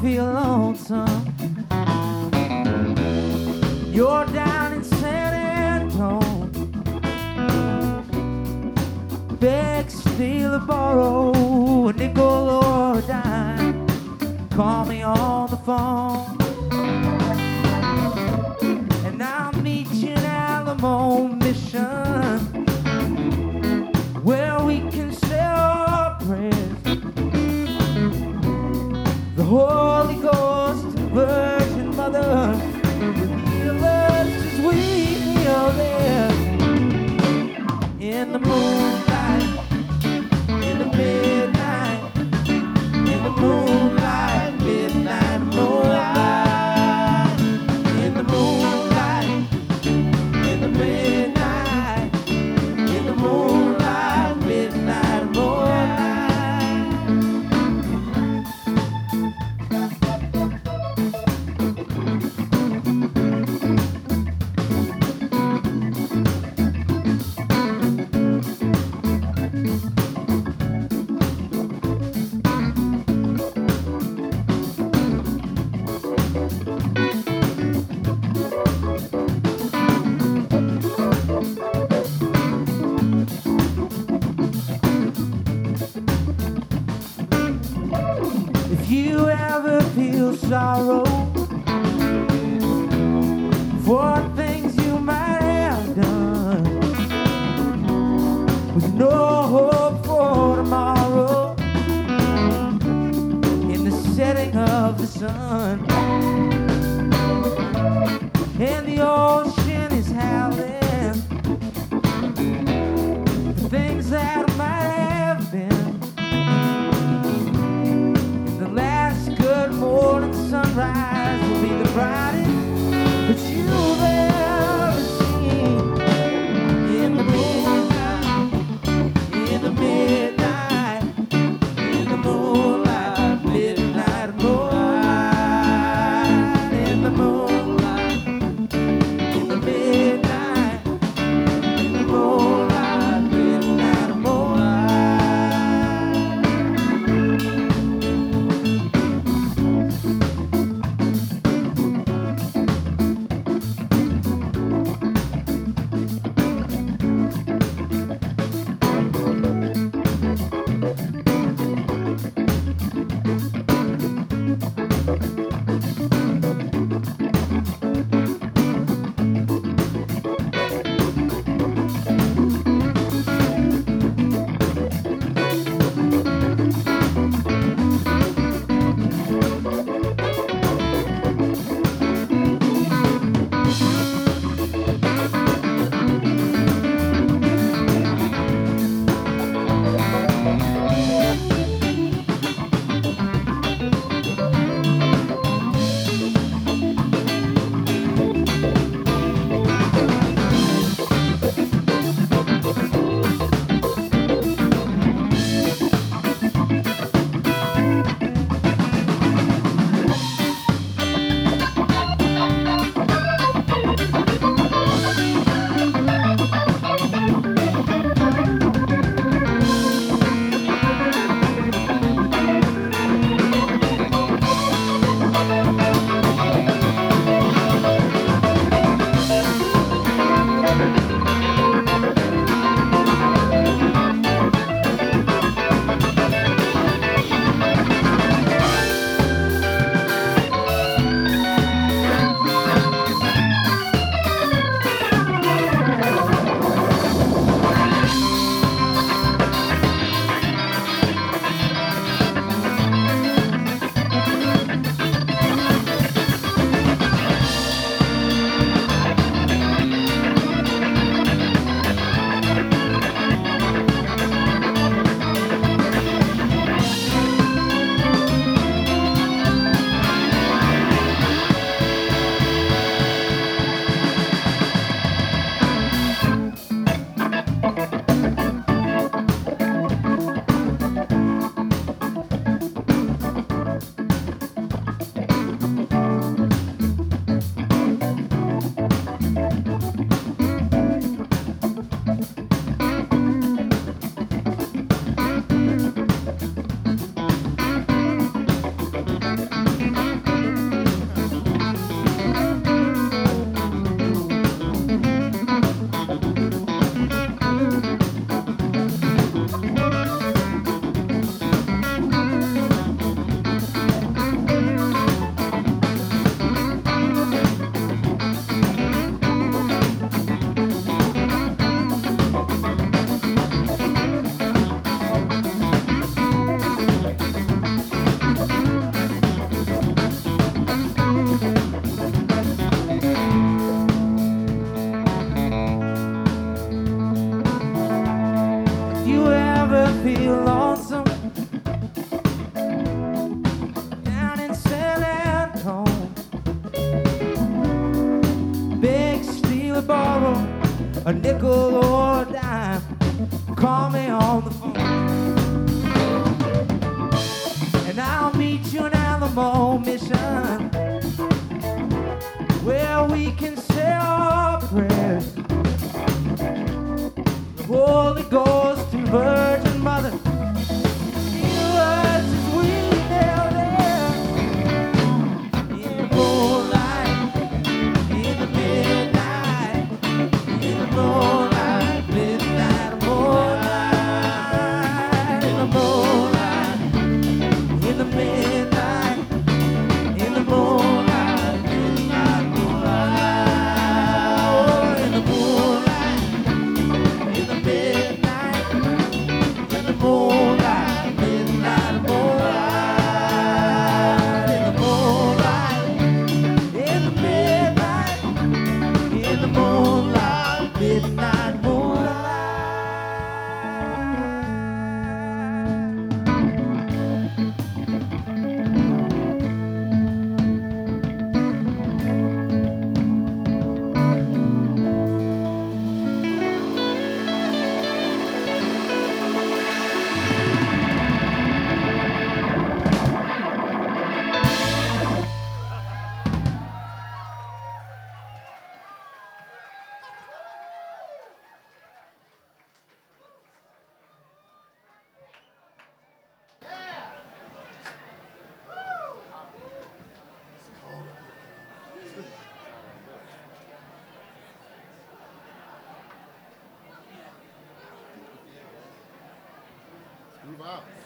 feel lonesome, you're down in San Antonio, beg, steal, or borrow a nickel or a dime. Call me on the phone, and I'll meet you in Alamo Mission, where we can say our prayers. The Holy Ghost, Virgin Mother, heal us as we kneel there in the moonlight, in the midnight, in the moonlight, midnight moonlight, in the moonlight, in the midnight, in the moonlight, midnight moonlight. If you ever feel sorrow for things you might have done, with no hope for tomorrow, in the setting of the sun, and the ocean is howling, the things that might have been. The last good morning sunrise will be the brightest that you've ever seen. In the moonlight, in the midnight, in the moonlight, midnight moonlight, in the moonlight, in the midnight, in the moonlight, midnight moonlight. feel lonesome down in San Antone. Beg, steal, or borrow a nickel or a dime. Call me on the phone, and I'll meet you in Alamo Mission, where we can say our prayers. The Holy Ghost and Virgin Mother, heal us as we kneel there in the moonlight, in the midnight, in the moonlight, midnight moonlight, in the moonlight, in the midnight, in the moonlight, midnight moonlight, oh, in the moonlight, in the midnight, in the moonlight, midnight moonlight, in the moonlight, in the midnight, in the moonlight, midnight moonlight. Move out.